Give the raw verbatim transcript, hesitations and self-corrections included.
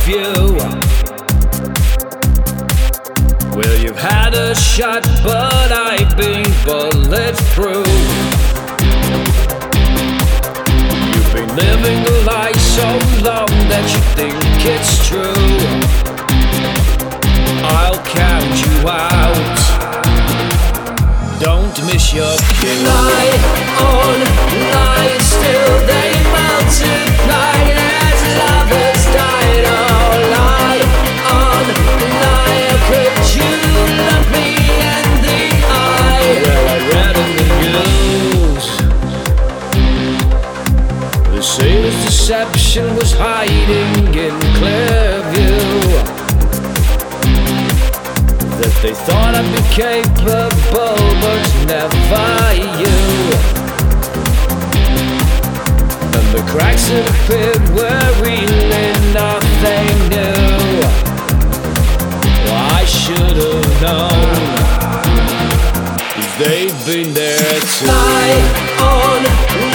you. Well, you've had a shot, but I've been bulletproof. You've been living a lie so long that you think it's true. I'll count you out. Don't miss your cue. Lie on lie, still they multiply as lovers died. Oh, lie on lie, how could you look me in the eye? Well, I read in the news the sailor's deception was hiding in Clearview. That they thought I'd be capable, but never you. And the cracks that appeared were really nothing new. Well, I should have known, 'cause they've been there too. Lie on